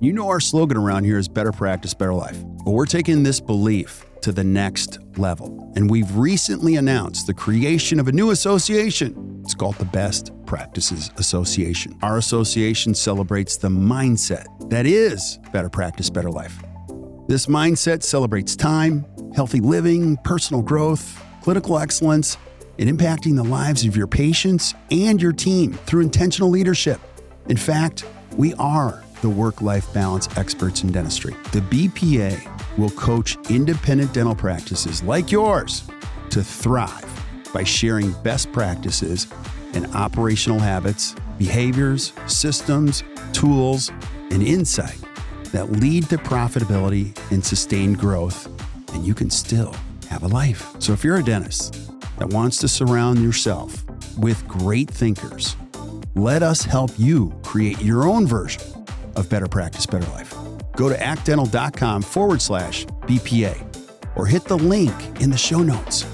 You know our slogan around here is better practice, better life. But we're taking this belief to the next level. And we've recently announced the creation of a new association. It's called the Best Practices Association. Our association celebrates the mindset that is better practice, better life. This mindset celebrates time, healthy living, personal growth, clinical excellence, and impacting the lives of your patients and your team through intentional leadership. In fact, we are the work-life balance experts in dentistry. The BPA will coach independent dental practices like yours to thrive by sharing best practices and operational habits, behaviors, systems, tools, and insight that lead to profitability and sustained growth, and you can still have a life. So if you're a dentist that wants to surround yourself with great thinkers, let us help you create your own version of better practice, better life. Go to actdental.com/BPA or hit the link in the show notes.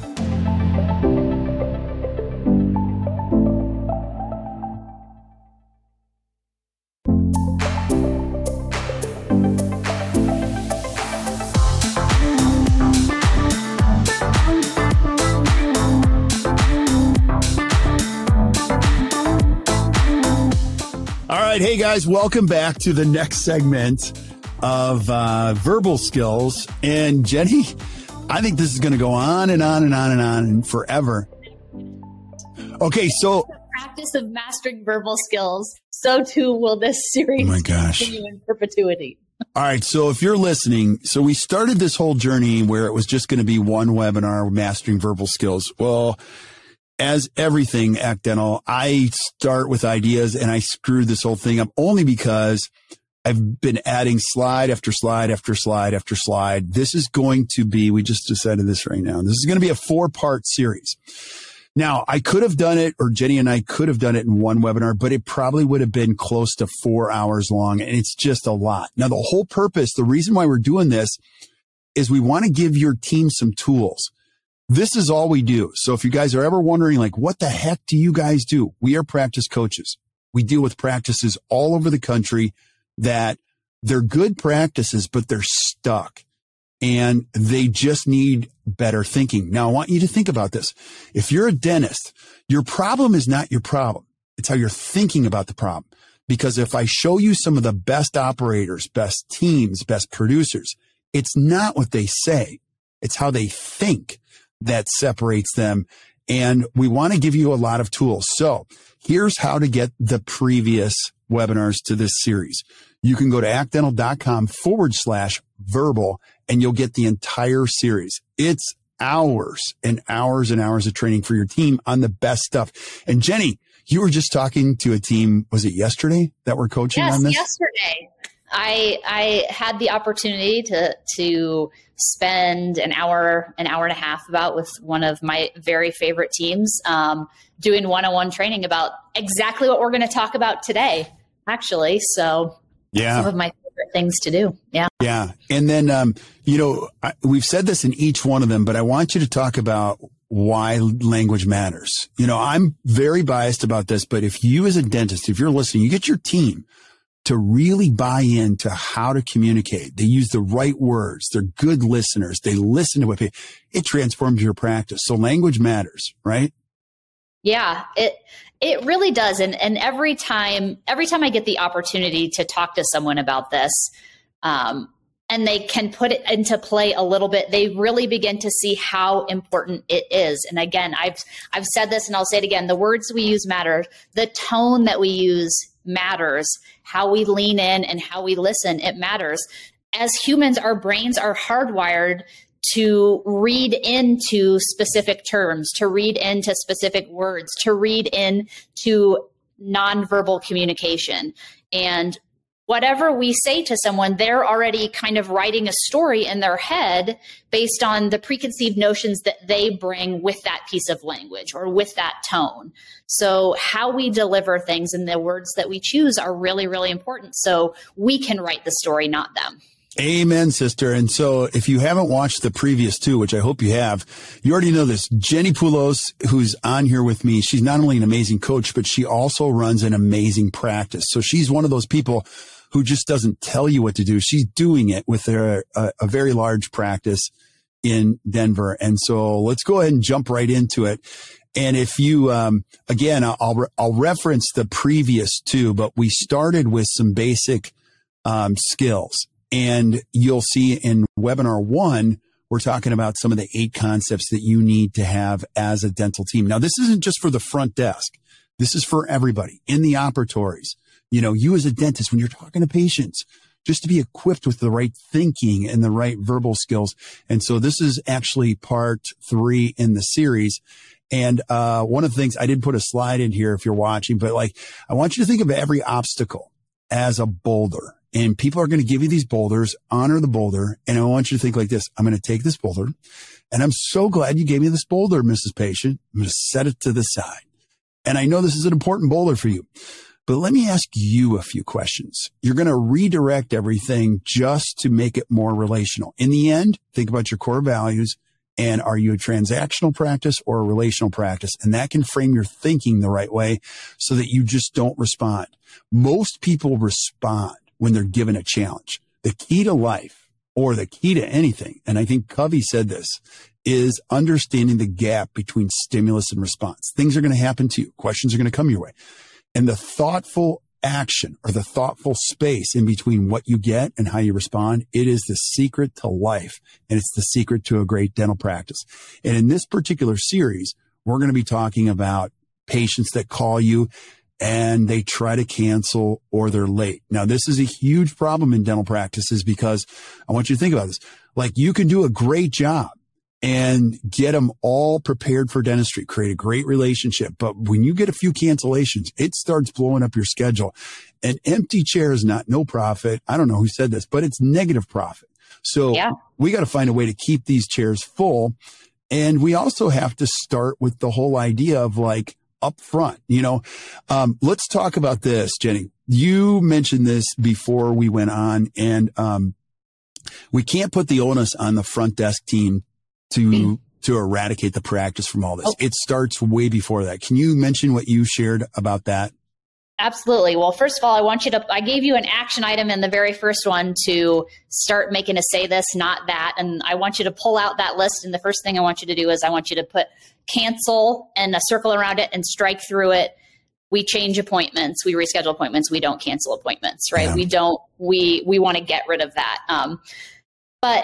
Hey guys, welcome back to the next segment of Verbal Skills. And Jenny, I think this is going to go on and on and on and on and forever. Okay, so the practice of mastering verbal skills, so too will this series continue in perpetuity. All right, so if you're listening, so we started this whole journey where it was just going to be one webinar, Mastering Verbal Skills. Well, as everything Act Dental, I start with ideas and I screwed this whole thing up only because I've been adding slide after slide after slide after slide. This is going to be, we just decided this right now, this is going to be a 4-part series. Now, I could have done it, or Jenny and I could have done it in one webinar, but it probably would have been close to 4 hours long, and it's just a lot. Now, the whole purpose, the reason why we're doing this is we want to give your team some tools. This is all we do. So if you guys are ever wondering, like, what the heck do you guys do? We are practice coaches. We deal with practices all over the country that they're good practices, but they're stuck and they just need better thinking. Now, I want you to think about this. If you're a dentist, your problem is not your problem. It's how you're thinking about the problem. Because if I show you some of the best operators, best teams, best producers, it's not what they say. It's how they think that separates them. And we want to give you a lot of tools. So here's how to get the previous webinars to this series. You can go to actdental.com/verbal and you'll get the entire series. It's hours and hours and hours of training for your team on the best stuff. And Jenny, you were just talking to a team, was it yesterday that we're coaching on this? Yes, yesterday. I had the opportunity to spend an hour and a half with one of my very favorite teams, doing one-on-one training about exactly what we're going to talk about today, actually. So some of my favorite things to do. Yeah. Yeah. And then, we've said this in each one of them, but I want you to talk about why language matters. I'm very biased about this, but if you as a dentist, if you're listening, you get your team to really buy into how to communicate. They use the right words. They're good listeners. They listen to what it transforms your practice. So language matters, right? Yeah, it really does. And every time I get the opportunity to talk to someone about this, and they can put it into play a little bit, they really begin to see how important it is. And again, I've said this and I'll say it again, the words we use matter. The tone that we use matters. How we lean in and how we listen, it matters. As humans, our brains are hardwired to read into specific terms, to read into specific words, to read into nonverbal communication. And whatever we say to someone, they're already kind of writing a story in their head based on the preconceived notions that they bring with that piece of language or with that tone. So how we deliver things and the words that we choose are really, really important. So we can write the story, not them. Amen, sister. And so if you haven't watched the previous two, which I hope you have, you already know this. Jenny Poulos, who's on here with me, she's not only an amazing coach, but she also runs an amazing practice. So she's one of those people who just doesn't tell you what to do. She's doing it with a very large practice in Denver. And so let's go ahead and jump right into it. And if you, again, I'll reference the previous two, but we started with some basic skills. And you'll see in webinar 1, we're talking about some of the 8 concepts that you need to have as a dental team. Now, this isn't just for the front desk. This is for everybody in the operatories. You know, you as a dentist, when you're talking to patients, just to be equipped with the right thinking and the right verbal skills. And so this is actually part 3 in the series. And one of the things, I didn't put a slide in here if you're watching, but like, I want you to think of every obstacle as a boulder. And people are going to give you these boulders, honor the boulder. And I want you to think like this. I'm going to take this boulder, and I'm so glad you gave me this boulder, Mrs. Patient. I'm going to set it to the side. And I know this is an important boulder for you, but let me ask you a few questions. You're going to redirect everything just to make it more relational. In the end, think about your core values. And are you a transactional practice or a relational practice? And that can frame your thinking the right way so that you just don't respond. Most people respond when they're given a challenge. The key to life, or the key to anything, and I think Covey said this, is understanding the gap between stimulus and response. Things are going to happen to you. Questions are going to come your way. And the thoughtful action, or the thoughtful space in between what you get and how you respond, it is the secret to life. And it's the secret to a great dental practice. And in this particular series, we're going to be talking about patients that call you and they try to cancel or they're late. Now, this is a huge problem in dental practices, because I want you to think about this. Like, you can do a great job and get them all prepared for dentistry, create a great relationship. But when you get a few cancellations, it starts blowing up your schedule. An empty chair is not no profit. I don't know who said this, but it's negative profit. So we got to find a way to keep these chairs full. And we also have to start with the whole idea of like up front, you know. Let's talk about this, Jenny. You mentioned this before we went on, and we can't put the onus on the front desk team to eradicate the practice from all this. Oh. It starts way before that. Can you mention what you shared about that? Absolutely. Well, first of all, I gave you an action item in the very first one to start making a say this, not that. And I want you to pull out that list. And the first thing I want you to do is I want you to put cancel and a circle around it and strike through it. We change appointments. We reschedule appointments. We don't cancel appointments, right? Yeah. We want to get rid of that. But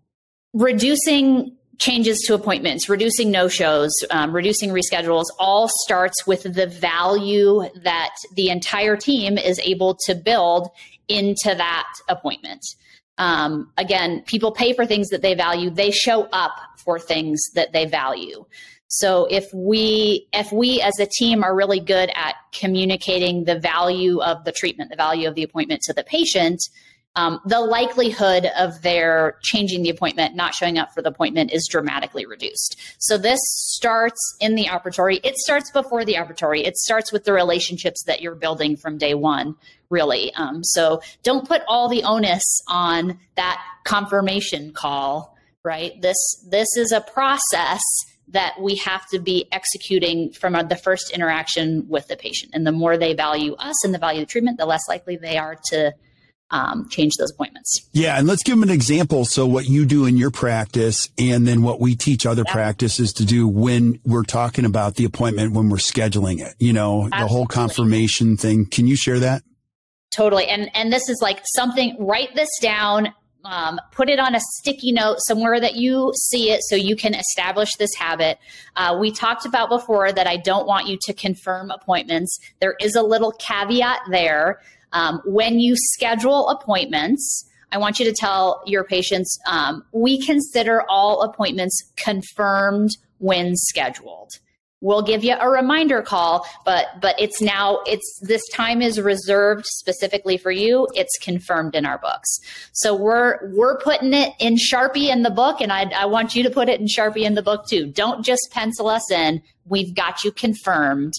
reducing changes to appointments, reducing no-shows, reducing reschedules, all starts with the value that the entire team is able to build into that appointment. Again, people pay for things that they value. They show up for things that they value. So if we as a team are really good at communicating the value of the treatment, the value of the appointment to the patient, the likelihood of their changing the appointment, not showing up for the appointment, is dramatically reduced. So this starts in the operatory. It starts before the operatory. It starts with the relationships that you're building from day one, really. So don't put all the onus on that confirmation call, right? This is a process that we have to be executing from the first interaction with the patient. And the more they value us and the value of the treatment, the less likely they are to change those appointments. Yeah. And let's give them an example. So what you do in your practice, and then what we teach other practices to do when we're talking about the appointment, when we're scheduling it, you know, Absolutely. The whole confirmation thing. Can you share that? Totally. And this is like something, write this down, put it on a sticky note somewhere that you see it so you can establish this habit. We talked about before that I don't want you to confirm appointments. There is a little caveat there. When you schedule appointments, I want you to tell your patients, we consider all appointments confirmed when scheduled. We'll give you a reminder call, but this time is reserved specifically for you. It's confirmed in our books. So we're putting it in Sharpie in the book, and I want you to put it in Sharpie in the book too. Don't just pencil us in. We've got you confirmed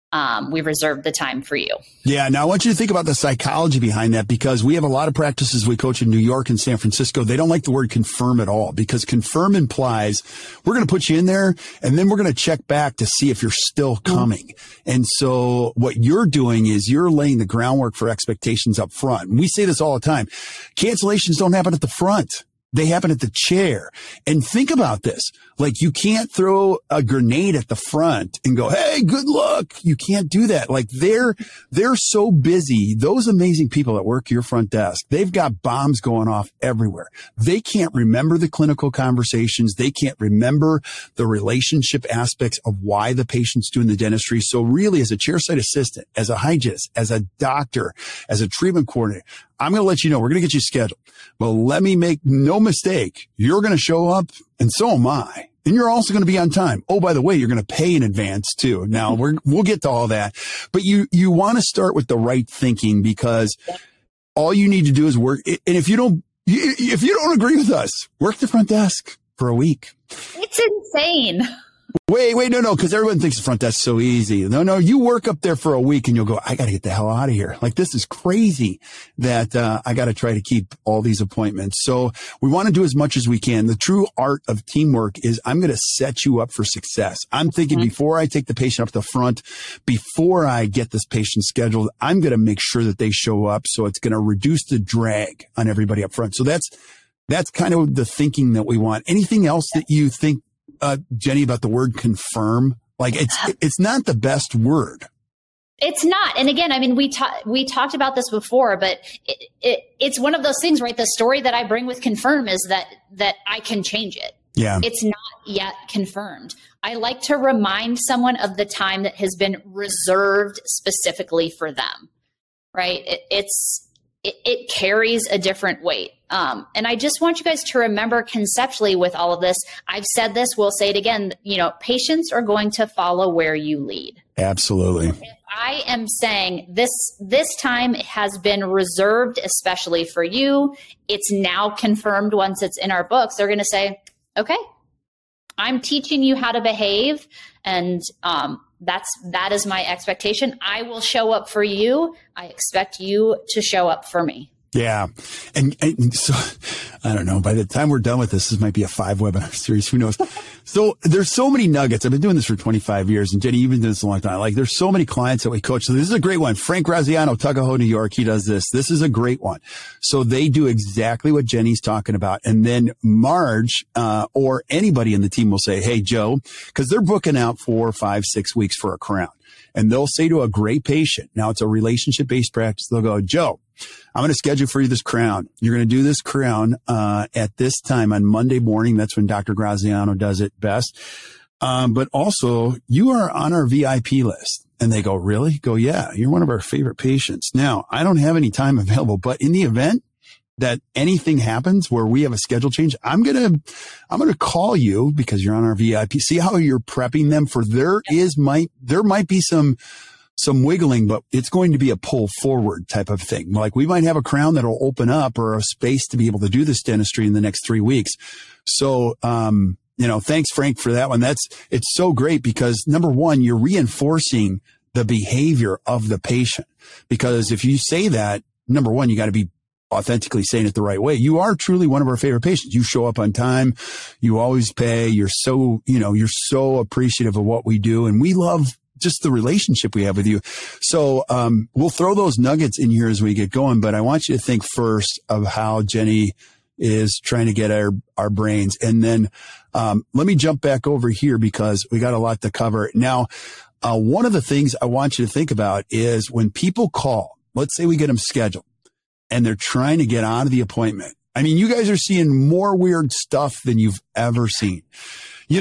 we reserved the time for you. Yeah. Now I want you to think about the psychology behind that, because we have a lot of practices we coach in New York and San Francisco. They don't like the word confirm at all, because confirm implies we're going to put you in there and then we're going to check back to see if you're still coming. And so what you're doing is you're laying the groundwork for expectations up front. And we say this all the time. Cancellations don't happen at the front. They happen at the chair. And think about this. Like, you can't throw a grenade at the front and go, hey, good luck. You can't do that. Like, they're so busy. Those amazing people that work your front desk, they've got bombs going off everywhere. They can't remember the clinical conversations. They can't remember the relationship aspects of why the patient's doing the dentistry. So really, as a chairside assistant, as a hygienist, as a doctor, as a treatment coordinator, I'm going to let you know, we're going to get you scheduled. But let me make no mistake, you're going to show up, and so am I. And you're also going to be on time. Oh, by the way, you're going to pay in advance too. Now we'll get to all that, but you want to start with the right thinking, because all you need to do is work. And if you don't agree with us, work the front desk for a week. It's insane. Wait, no, because everyone thinks the front desk's so easy. No, you work up there for a week and you'll go, I got to get the hell out of here. Like, this is crazy that I got to try to keep all these appointments. So we want to do as much as we can. The true art of teamwork is I'm going to set you up for success. I'm thinking before I take the patient up the front, before I get this patient scheduled, I'm going to make sure that they show up. So it's going to reduce the drag on everybody up front. So that's kind of the thinking that we want. Anything else that you think, Jenny, about the word confirm? Like, it's not the best word. It's not. And again, I mean, we talked about this before, but it's one of those things, right? The story that I bring with confirm is that I can change it. Yeah. It's not yet confirmed. I like to remind someone of the time that has been reserved specifically for them, right? It carries a different weight. And I just want you guys to remember conceptually with all of this, I've said this, we'll say it again, patients are going to follow where you lead. Absolutely. If I am saying this time has been reserved especially for you, it's now confirmed once it's in our books, they're going to say, okay, I'm teaching you how to behave, and that is my expectation. I will show up for you. I expect you to show up for me. Yeah. And so I don't know, by the time we're done with this might be a 5 webinar series. Who knows? So there's so many nuggets. I've been doing this for 25 years, and Jenny, you've been doing this a long time. Like, there's so many clients that we coach. So this is a great one. Frank Graziano, Tuckahoe, New York. He does this. This is a great one. So they do exactly what Jenny's talking about. And then Marge, or anybody in the team will say, hey, Joe, because they're booking out 4, 5, 6 weeks for a crown. And they'll say to a great patient, now it's a relationship-based practice, they'll go, Joe, I'm going to schedule for you this crown. You're going to do this crown at this time on Monday morning. That's when Dr. Graziano does it best. But also, you are on our VIP list. And they go, really? Go, yeah, you're one of our favorite patients. Now, I don't have any time available, but in the event that anything happens where we have a schedule change, I'm going to call you because you're on our VIP. See how you're prepping them for there might be some wiggling, but it's going to be a pull forward type of thing. Like, we might have a crown that'll open up or a space to be able to do this dentistry in the next 3 weeks. So, thanks, Frank, for that one. It's so great because, number one, you're reinforcing the behavior of the patient, because if you say that, number one, you got to be authentically saying it the right way. You are truly one of our favorite patients. You show up on time. You always pay. You're so appreciative of what we do. And we love just the relationship we have with you. So, we'll throw those nuggets in here as we get going, but I want you to think first of how Jenny is trying to get our brains. And then, let me jump back over here because we got a lot to cover. Now, one of the things I want you to think about is when people call, let's say we get them scheduled, and they're trying to get out of the appointment. I mean, you guys are seeing more weird stuff than you've ever seen. You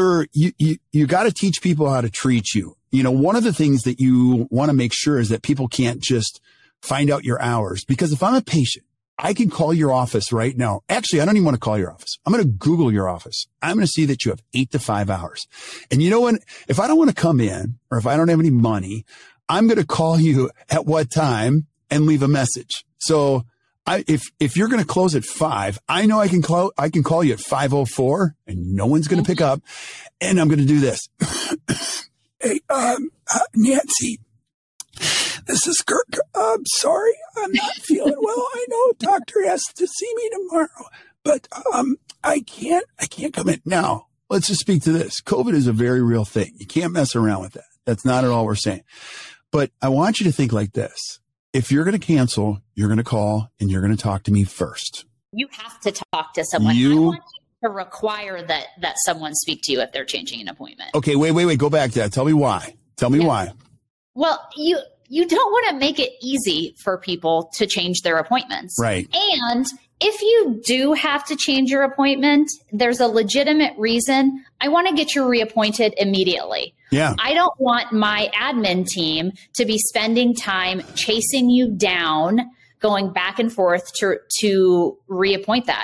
got to teach people how to treat you. One of the things that you want to make sure is that people can't just find out your hours, because if I'm a patient, I can call your office right now. Actually, I don't even want to call your office. I'm going to Google your office. I'm going to see that you have 8 to 5 hours. And if I don't want to come in, or if I don't have any money, I'm going to call you at what time and leave a message. So if you're going to close at 5, I know I can call you at 5:04 and no one's going to pick up. And I'm going to do this. Hey, Nancy, this is Kirk. I'm sorry, I'm not feeling well. I know doctor has to see me tomorrow, but I can't come in now. Let's just speak to this. COVID is a very real thing. You can't mess around with that. That's not at all we're saying. But I want you to think like this. If you're going to cancel, you're going to call and you're going to talk to me first. You have to talk to someone. I want you to require that someone speak to you if they're changing an appointment. Okay, wait. Go back to that. Tell me why. Why. Well, you don't want to make it easy for people to change their appointments. Right. And if you do have to change your appointment, there's a legitimate reason. I want to get you reappointed immediately. Yeah. I don't want my admin team to be spending time chasing you down, going back and forth to reappoint that.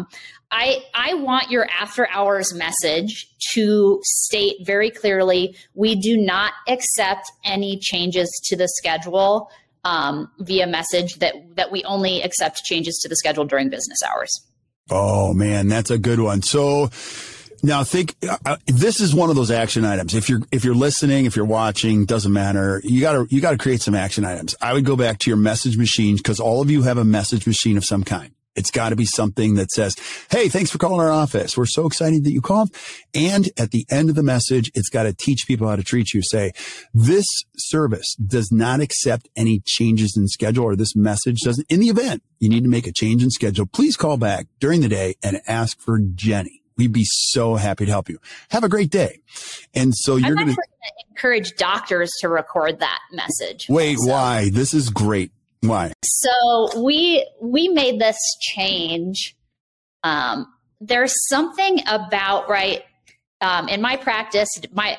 I want your after hours message to state very clearly, we do not accept any changes to the schedule via message, that we only accept changes to the schedule during business hours. Oh man, that's a good one. So now think, this is one of those action items. If you're listening, if you're watching, doesn't matter. You gotta create some action items. I would go back to your message machine, because all of you have a message machine of some kind. It's got to be something that says, hey, thanks for calling our office. We're so excited that you called. And at the end of the message, it's got to teach people how to treat you. Say, this service does not accept any changes in schedule, or this message doesn't. In the event you need to make a change in schedule, please call back during the day and ask for Jenny. We'd be so happy to help you. Have a great day. And so you're going to encourage doctors to record that message. Wait, also. Why? This is great. Why? So we made this change. There's something about, right, in my practice,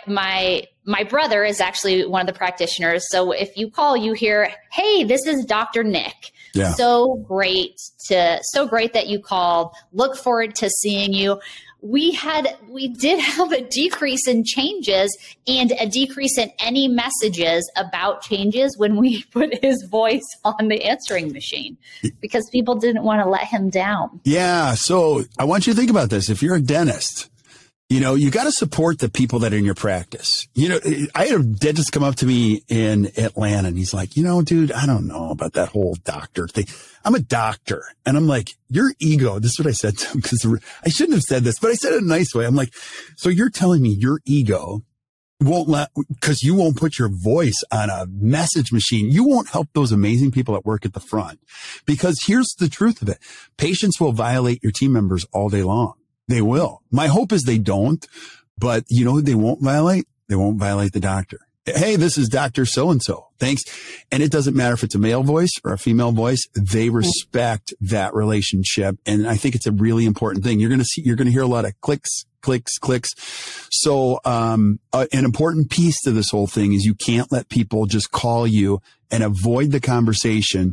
my brother is actually one of the practitioners. So if you call, you hear, hey, this is Dr. Nick. Yeah. So great that you called. Look forward to seeing you. We did have a decrease in changes and a decrease in any messages about changes when we put his voice on the answering machine, because people didn't want to let him down. Yeah. So I want you to think about this. If you're a dentist, you got to support the people that are in your practice. I had a dentist come up to me in Atlanta and he's like, dude, I don't know about that whole doctor thing. I'm a doctor. And I'm like, your ego, this is what I said to him, because I shouldn't have said this, but I said it in a nice way. I'm like, so you're telling me your ego because you won't put your voice on a message machine. You won't help those amazing people that work at the front, because here's the truth of it. Patients will violate your team members all day long. They will. My hope is they don't, but you know who they won't violate? They won't violate the doctor. Hey, this is Dr. So-and-so. Thanks. And it doesn't matter if it's a male voice or a female voice. They respect that relationship. And I think it's a really important thing. You're going to hear a lot of clicks, clicks, clicks. So, an important piece to this whole thing is you can't let people just call you and avoid the conversation.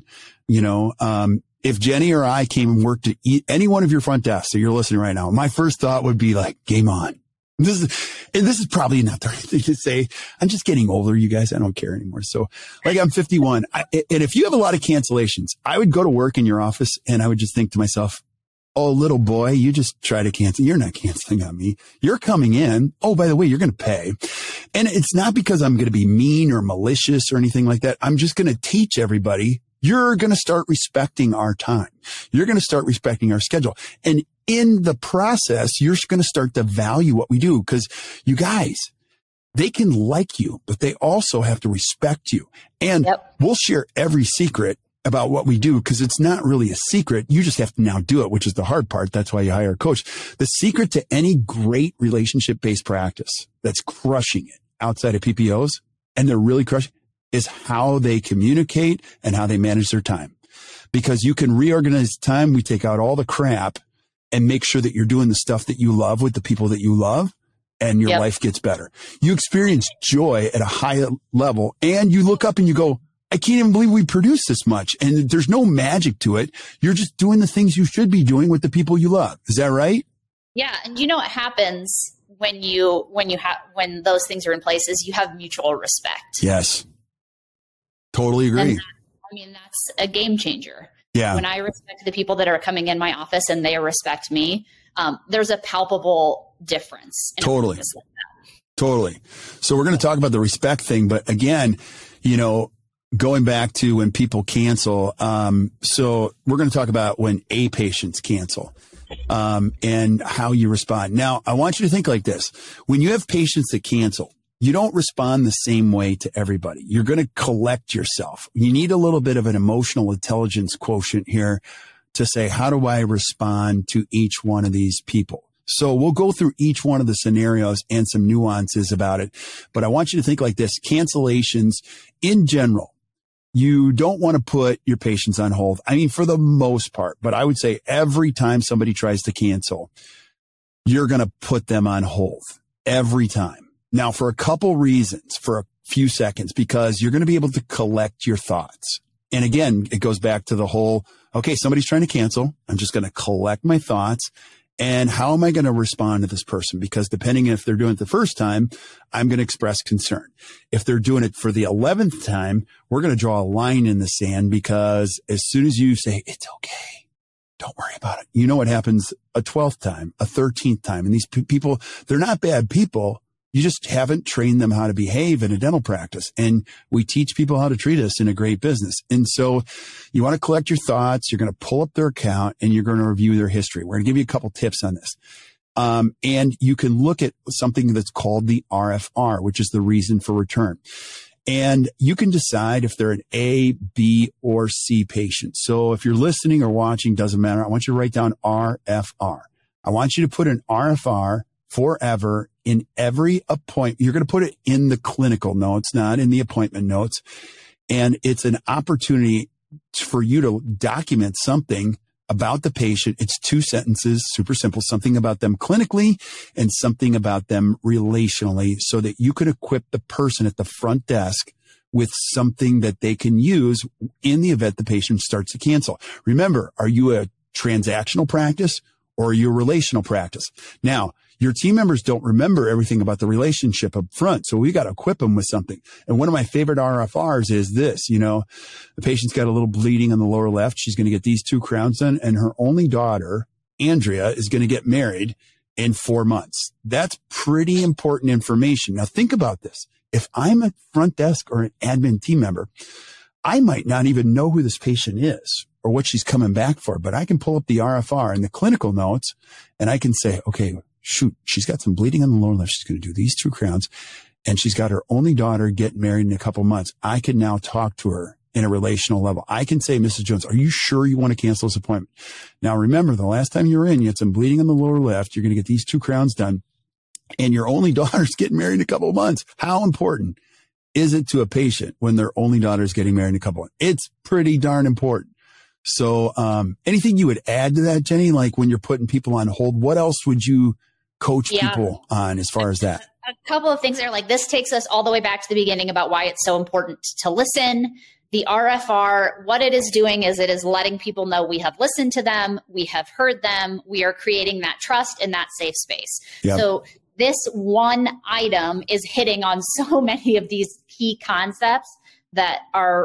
If Jenny or I came and worked at any one of your front desks that you're listening right now, my first thought would be like, game on. This is probably not the right thing to say. I'm just getting older, you guys. I don't care anymore. So I'm 51. And if you have a lot of cancellations, I would go to work in your office and I would just think to myself, oh, little boy, you just try to cancel. You're not canceling on me. You're coming in. Oh, by the way, you're going to pay. And it's not because I'm going to be mean or malicious or anything like that. I'm just going to teach everybody. You're going to start respecting our time. You're going to start respecting our schedule. And in the process, you're going to start to value what we do, because you guys, they can like you, but they also have to respect you. And We'll share every secret about what we do, because it's not really a secret. You just have to now do it, which is the hard part. That's why you hire a coach. The secret to any great relationship-based practice that's crushing it outside of PPOs, and they're really crushing, is how they communicate and how they manage their time. Because you can reorganize time. We take out all the crap and make sure that you're doing the stuff that you love with the people that you love, and your life gets better. You experience joy at a high level, and you look up and you go, I can't even believe we produce this much. And there's no magic to it. You're just doing the things you should be doing with the people you love. Is that right? Yeah. And you know what happens when those things are in place is you have mutual respect. Yes. Totally agree. That's a game changer. Yeah. When I respect the people that are coming in my office and they respect me, there's a palpable difference. Totally. Like that. Totally. So we're going to talk about the respect thing, but again, going back to when people cancel. So we're going to talk about when patients cancel, and how you respond. Now, I want you to think like this. When you have patients that cancel, you don't respond the same way to everybody. You're going to collect yourself. You need a little bit of an emotional intelligence quotient here to say, how do I respond to each one of these people? So we'll go through each one of the scenarios and some nuances about it. But I want you to think like this. Cancellations in general, you don't want to put your patients on hold. I mean, for the most part, but I would say every time somebody tries to cancel, you're going to put them on hold every time. Now, for a couple reasons, for a few seconds, because you're going to be able to collect your thoughts. And again, it goes back to the whole, okay, somebody's trying to cancel. I'm just going to collect my thoughts. And how am I going to respond to this person? Because depending if they're doing it the first time, I'm going to express concern. If they're doing it for the 11th time, we're going to draw a line in the sand, because as soon as you say, it's okay, don't worry about it, you know what happens a 12th time, a 13th time. And these people, they're not bad people. You just haven't trained them how to behave in a dental practice. And we teach people how to treat us in a great business. And so you want to collect your thoughts. You're going to pull up their account and you're going to review their history. We're going to give you a couple tips on this. And you can look at something that's called the RFR, which is the reason for return. And you can decide if they're an A, B, or C patient. So if you're listening or watching, doesn't matter. I want you to write down RFR. I want you to put an RFR forever in every appointment. You're going to put it in the clinical notes, not in the appointment notes. And it's an opportunity for you to document something about the patient. It's 2 sentences, super simple, something about them clinically and something about them relationally, so that you can equip the person at the front desk with something that they can use in the event the patient starts to cancel. Remember, are you a transactional practice or are you a relational practice? Now, your team members don't remember everything about the relationship up front. So we got to equip them with something. And one of my favorite RFRs is this, the patient's got a little bleeding on the lower left. She's going to get these 2 crowns done. And her only daughter, Andrea, is going to get married in 4 months. That's pretty important information. Now think about this. If I'm a front desk or an admin team member, I might not even know who this patient is or what she's coming back for, but I can pull up the RFR and the clinical notes and I can say, okay, shoot, she's got some bleeding on the lower left. She's going to do these 2 crowns and she's got her only daughter getting married in a couple months. I can now talk to her in a relational level. I can say, Mrs. Jones, are you sure you want to cancel this appointment? Now, remember, the last time you were in, you had some bleeding on the lower left. You're going to get these 2 crowns done and your only daughter's getting married in a couple of months. How important is it to a patient when their only daughter's getting married in a couple of months? It's pretty darn important. So, anything you would add to that, Jenny? Like when you're putting people on hold, what else would you coach people on as far as that? A couple of things there. Like this takes us all the way back to the beginning about why it's so important to listen. The RFR, what it is doing is it is letting people know we have listened to them, we have heard them, we are creating that trust and that safe space. Yep. So this one item is hitting on so many of these key concepts that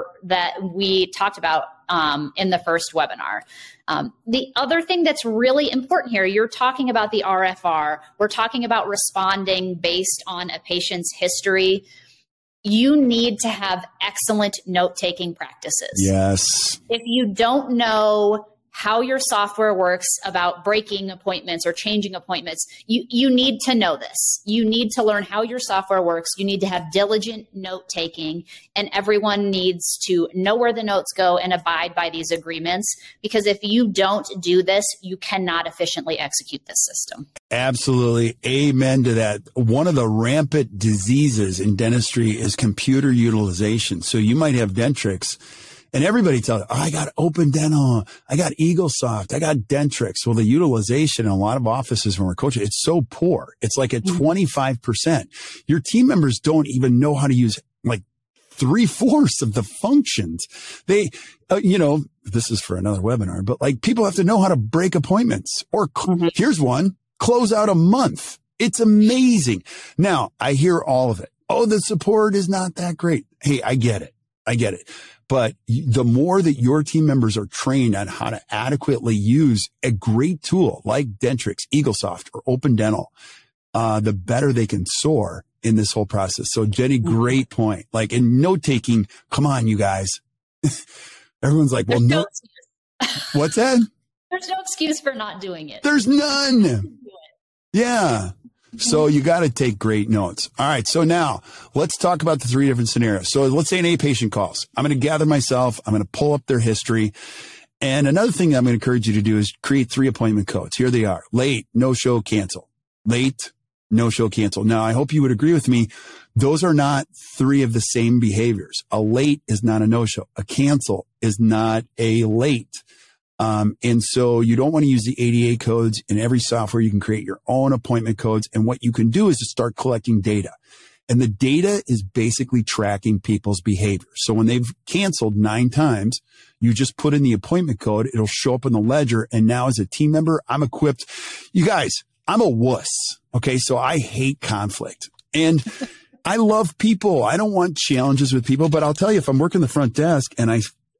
we talked about in the first webinar. The other thing that's really important here, you're talking about the RFR. We're talking about responding based on a patient's history. You need to have excellent note-taking practices. Yes. If you don't know how your software works about breaking appointments or changing appointments, you need to know this. You need to learn how your software works. You need to have diligent note-taking, and everyone needs to know where the notes go and abide by these agreements, because if you don't do this, you cannot efficiently execute this system. Absolutely. Amen to that. One of the rampant diseases in dentistry is computer utilization. So you might have Dentrix, and everybody tells, I got Open Dental, I got Eaglesoft, I got Dentrix. Well, the utilization in a lot of offices when we're coaching, it's so poor. It's like at 25%. Your team members don't even know how to use like 3/4 of the functions. They, this is for another webinar, but like people have to know how to break appointments or here's one, close out a month. It's amazing. Now I hear all of it. Oh, the support is not that great. Hey, I get it. But the more that your team members are trained on how to adequately use a great tool like Dentrix, Eaglesoft, or Open Dental, the better they can soar in this whole process. So Jenny, great point. Like in note taking, come on, you guys. Everyone's like, well, no. What's that? There's no excuse for not doing it. There's none. Yeah. So you got to take great notes. All right. So now let's talk about the 3 different scenarios. So let's say an A patient calls. I'm going to gather myself. I'm going to pull up their history. And another thing I'm going to encourage you to do is create 3 appointment codes. Here they are. Late, no show, cancel. Late, no show, cancel. Now, I hope you would agree with me. Those are not 3 of the same behaviors. A late is not a no-show. A cancel is not a late. And so you don't want to use the ADA codes. In every software, you can create your own appointment codes. And what you can do is to start collecting data. And the data is basically tracking people's behavior. So when they've canceled 9 times, you just put in the appointment code. It'll show up in the ledger. And now as a team member, I'm equipped. You guys, I'm a wuss. Okay. So I hate conflict and I love people. I don't want challenges with people, but I'll tell you, if I'm working the front desk and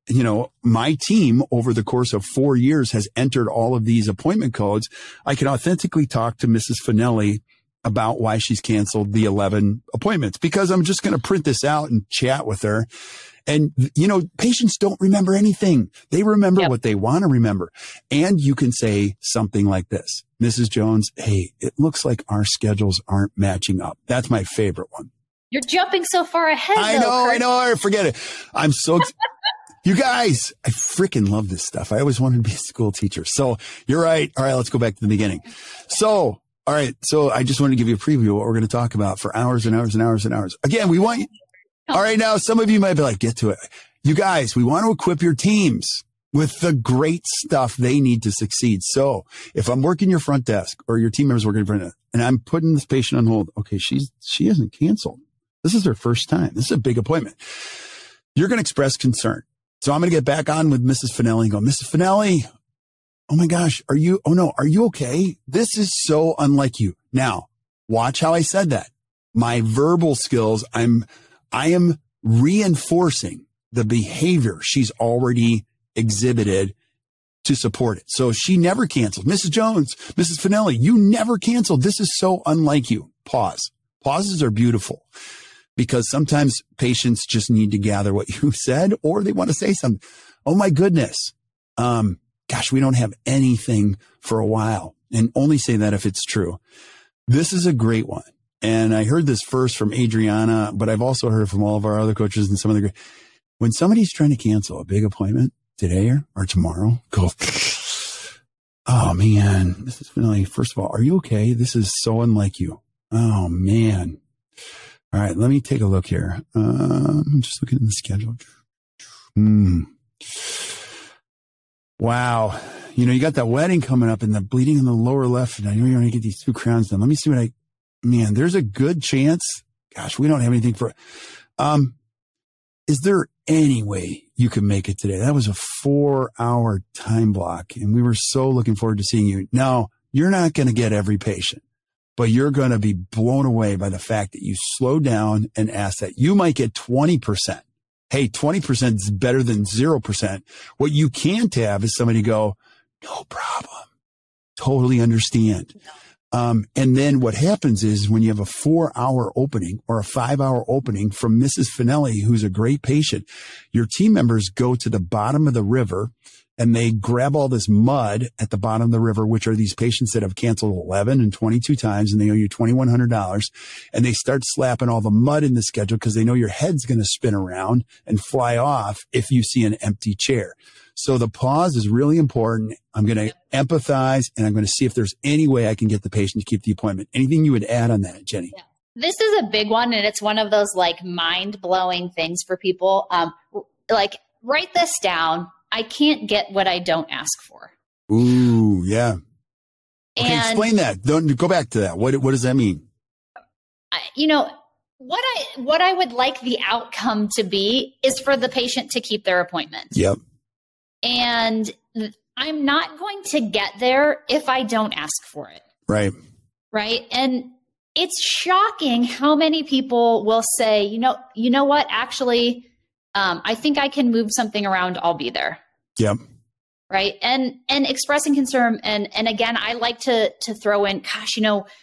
my team over the course of 4 years has entered all of these appointment codes, I can authentically talk to Mrs. Finelli about why she's canceled the 11 appointments, because I'm just going to print this out and chat with her. And, patients don't remember anything. They remember what they want to remember. And you can say something like this, Mrs. Jones, hey, it looks like our schedules aren't matching up. That's my favorite one. You're jumping so far ahead. I know. Forget it. I'm so you guys, I freaking love this stuff. I always wanted to be a school teacher. So you're right. All right, let's go back to the beginning. So, all right. So I just wanted to give you a preview of what we're going to talk about for hours and hours and hours and hours. Again, we want you. All right. Now, some of you might be like, get to it. You guys, we want to equip your teams with the great stuff they need to succeed. So if I'm working your front desk or your team members working in front desk and I'm putting this patient on hold, okay, she hasn't canceled. This is her first time. This is a big appointment. You're going to express concern. So I'm going to get back on with Mrs. Finelli and go, Mrs. Finelli, oh my gosh, are you okay? This is so unlike you. Now, watch how I said that. My verbal skills, I am reinforcing the behavior she's already exhibited to support it. So she never canceled. Mrs. Jones, Mrs. Finelli, you never canceled. This is so unlike you. Pause. Pauses are beautiful. Because sometimes patients just need to gather what you said or they want to say something. Oh my goodness. Gosh, we don't have anything for a while, and only say that if it's true. This is a great one. And I heard this first from Adriana, but I've also heard from all of our other coaches and some other. When somebody's trying to cancel a big appointment today or tomorrow, go, oh man, Mrs. Finelli, first of all, are you okay? This is so unlike you. Oh man. All right, let me take a look here. I'm just looking at the schedule. Wow. You got that wedding coming up and the bleeding in the lower left. And I know you're going to get these 2 crowns done. Let me see man, there's a good chance. Gosh, we don't have anything for, is there any way you can make it today? That was a 4-hour time block and we were so looking forward to seeing you. Now, you're not going to get every patient, but you're going to be blown away by the fact that you slow down and ask that. You might get 20%. Hey, 20% is better than 0%. What you can't have is somebody go, no problem. Totally understand. And then what happens is when you have a 4-hour opening or a 5-hour opening from Mrs. Finelli, who's a great patient, your team members go to the bottom of the river and they grab all this mud at the bottom of the river, which are these patients that have canceled 11 and 22 times and they owe you $2,100. And they start slapping all the mud in the schedule because they know your head's going to spin around and fly off if you see an empty chair. So the pause is really important. I'm going to empathize and I'm going to see if there's any way I can get the patient to keep the appointment. Anything you would add on that, Jenny? Yeah. This is a big one. And it's one of those like mind blowing things for people. Write this down. I can't get what I don't ask for. Ooh, yeah. Okay, and explain that. Don't go back to that. What does that mean? What I would like the outcome to be is for the patient to keep their appointment. Yep. And I'm not going to get there if I don't ask for it. Right. Right. And it's shocking how many people will say, you know what, actually, I think I can move something around. I'll be there. Yep. Right. And expressing concern. And again, I like to throw in, gosh,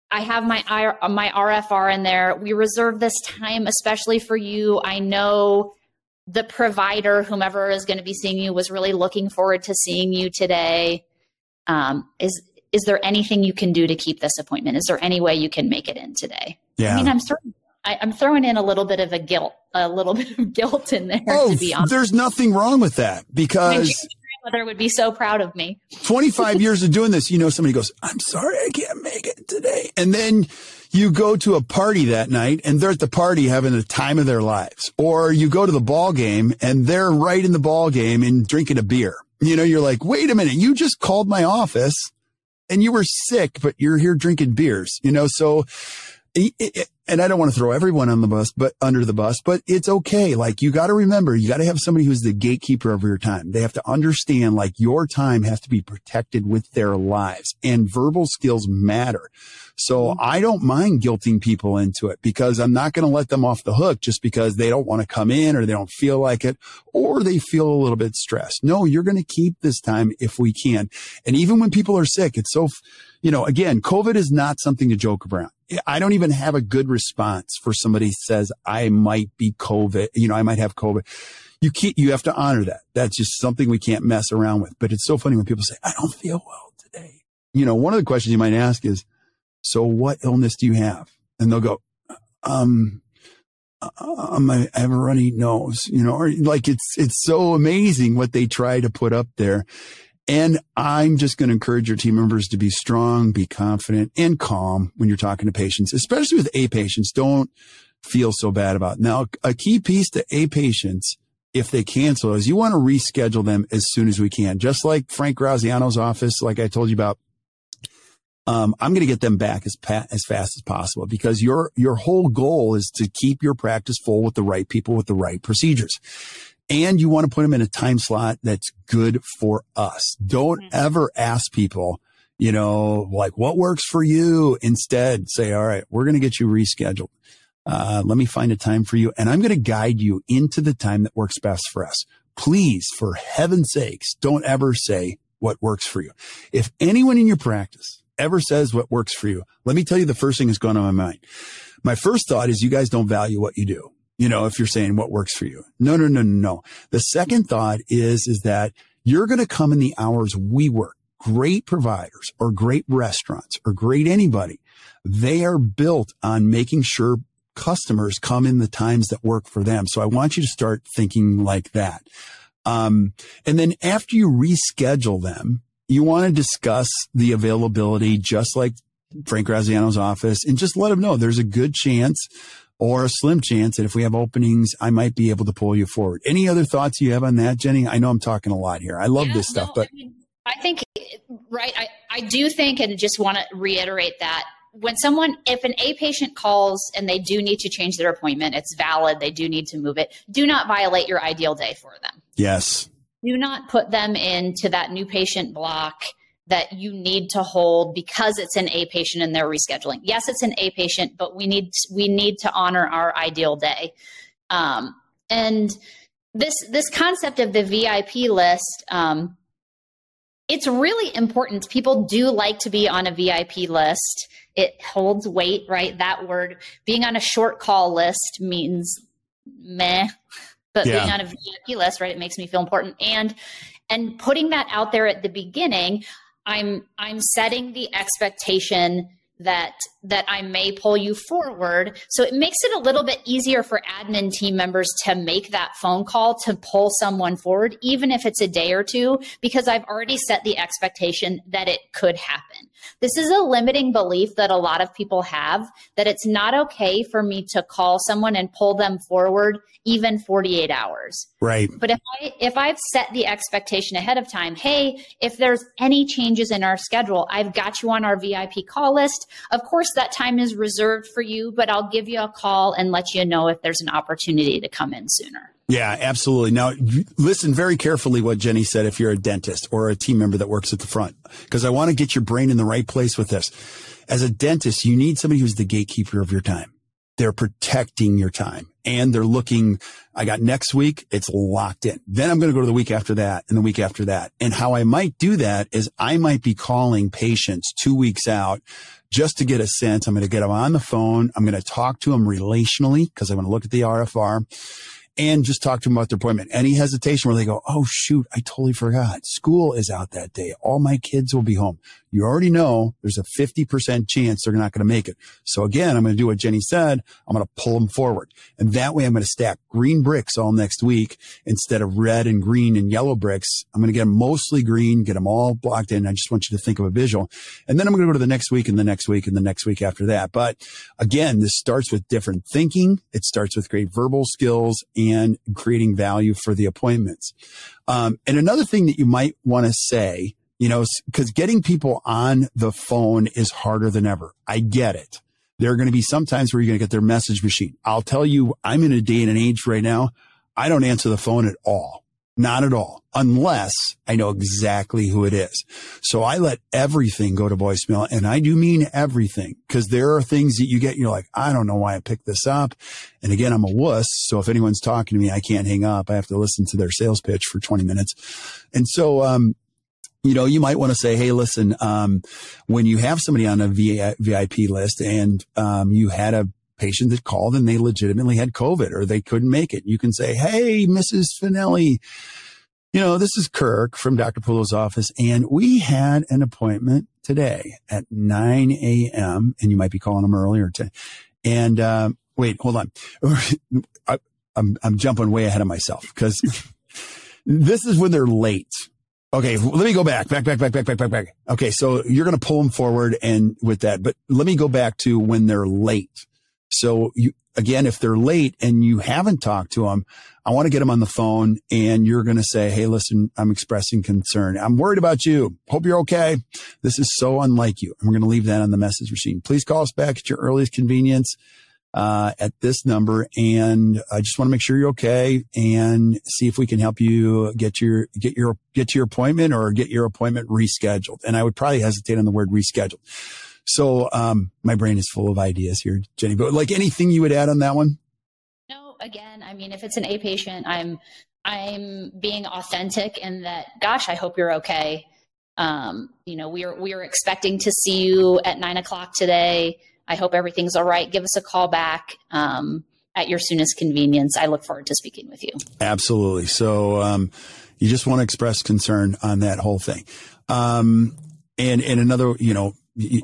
I have my RFR in there. We reserve this time especially for you. I know the provider, whomever is going to be seeing you, was really looking forward to seeing you today. Is there anything you can do to keep this appointment? Is there any way you can make it in today? Yeah. I mean, I'm throwing in a little bit of guilt in there. Oh, to be honest. There's nothing wrong with that, because my grandmother would be so proud of me. 25 years of doing this, somebody goes, I'm sorry, I can't make it today. And then you go to a party that night and they're at the party having the time of their lives. Or you go to the ball game and they're right in the ball game and drinking a beer. You're like, wait a minute, you just called my office and you were sick, but you're here drinking beers, so, and I don't want to throw everyone on the bus, but under the bus, but it's okay. Like, you got to remember, you got to have somebody who's the gatekeeper of your time. They have to understand, like, your time has to be protected with their lives, and verbal skills matter. So I don't mind guilting people into it, because I'm not going to let them off the hook just because they don't want to come in or they don't feel like it or they feel a little bit stressed. No, you're going to keep this time if we can. And even when people are sick, it's so, again, COVID is not something to joke around. I don't even have a good response for somebody who says I might be COVID, I might have COVID. You have to honor that. That's just something we can't mess around with. But it's so funny when people say, I don't feel well today. One of the questions you might ask is, so what illness do you have? And they'll go, I have a runny nose, or like, it's so amazing what they try to put up there. And I'm just going to encourage your team members to be strong, be confident, and calm when you're talking to patients, especially with A patients. Don't feel so bad about it. Now, a key piece to A patients, if they cancel, is you want to reschedule them as soon as we can. Just like Frank Graziano's office, like I told you about, I'm going to get them back as fast as possible, because your whole goal is to keep your practice full with the right people with the right procedures. And you want to put them in a time slot that's good for us. Don't ever ask people, like, what works for you? Instead, say, all right, we're going to get you rescheduled. Let me find a time for you, and I'm going to guide you into the time that works best for us. Please, for heaven's sakes, don't ever say what works for you. If anyone in your practice ever says what works for you, let me tell you the first thing that's going on my mind. My first thought is, you guys don't value what you do. If you're saying what works for you. No. The second thought is that you're going to come in the hours we work. Great providers or great restaurants or great anybody, they are built on making sure customers come in the times that work for them. So I want you to start thinking like that. And then after you reschedule them, you want to discuss the availability, just like Frank Graziano's office, and just let them know there's a good chance or a slim chance that if we have openings, I might be able to pull you forward. Any other thoughts you have on that, Jenny? I know I'm talking a lot here. I love this stuff, but I think, right. I do think, and just want to reiterate that if an A patient calls and they do need to change their appointment, it's valid. They do need to move it. Do not violate your ideal day for them. Yes. Do not put them into that new patient block that you need to hold because it's an A patient and they're rescheduling. Yes, it's an A patient, but we need to honor our ideal day. And this concept of the VIP list, it's really important. People do like to be on a VIP list. It holds weight, right? That word, being on a short call list means meh, but being on a VIP list, right? It makes me feel important. And putting that out there at the beginning, I'm setting the expectation that I may pull you forward. So it makes it a little bit easier for admin team members to make that phone call to pull someone forward, even if it's a day or two, because I've already set the expectation that it could happen. This is a limiting belief that a lot of people have, that it's not okay for me to call someone and pull them forward even 48 hours. Right. But if I've set the expectation ahead of time, hey, if there's any changes in our schedule, I've got you on our VIP call list. Of course, that time is reserved for you, but I'll give you a call and let you know if there's an opportunity to come in sooner. Yeah, absolutely. Now, listen very carefully what Jenny said if you're a dentist or a team member that works at the front, because I want to get your brain in the right place with this. As a dentist, you need somebody who's the gatekeeper of your time. they're protecting your time, and they're looking, I got next week, it's locked in. Then I'm going to go to the week after that and the week after that. And how I might do that is I might be calling patients 2 weeks out just to get a sense. I'm going to get them on the phone. I'm going to talk to them relationally because I want to look at the RFR and just talk to them about their appointment. Any hesitation where they go, oh, shoot, I totally forgot. School is out that day. All my kids will be home. You already know there's a 50% chance they're not going to make it. So again, I'm going to do what Jenny said. I'm going to pull them forward. And that way I'm going to stack green bricks all next week instead of red and green and yellow bricks. I'm going to get them mostly green, get them all blocked in. I just want you to think of a visual. And then I'm going to go to the next week and the next week and the next week after that. But again, this starts with different thinking. It starts with great verbal skills and creating value for the appointments. And another thing that you might want to say, you know, because getting people on the phone is harder than ever. I get it. There are going to be some times where you're going to get their message machine. I'll tell you, I'm in a day and an age right now. I don't answer the phone at all. Not at all. Unless I know exactly who it is. So I let everything go to voicemail, and I do mean everything, because there are things that you get, you're like, I don't know why I picked this up. And again, I'm a wuss. So if anyone's talking to me, I can't hang up. I have to listen to their sales pitch for 20 minutes. And so, you know, you might want to say, hey, listen, when you have somebody on a VIP list and you had a patient that called and they legitimately had COVID or they couldn't make it, you can say, hey, Mrs. Finelli, you know, this is Kirk from Dr. Pullo's office, and we had an appointment today at 9 a.m. and you might be calling them earlier. And wait, hold on. I'm jumping way ahead of myself because this is when they're late. Okay, let me go back. Okay, so you're going to pull them forward and with that, but let me go back to when they're late. So again, if they're late and you haven't talked to them, I want to get them on the phone and you're going to say, hey, listen, I'm expressing concern. I'm worried about you. Hope you're okay. This is so unlike you. And we're going to leave that on the message machine. Please call us back at your earliest convenience. At this number, and I just want to make sure you're okay and see if we can help you get to your appointment or get your appointment rescheduled. And I would probably hesitate on the word rescheduled. So, my brain is full of ideas here, Jenny, but like anything you would add on that one? No, again, I mean, if it's an A patient, I'm being authentic in that, gosh, I hope you're okay. You know, we are expecting to see you at 9:00 today. I hope everything's all right. Give us a call back at your soonest convenience. I look forward to speaking with you. Absolutely. So you just want to express concern on that whole thing. And another, you know,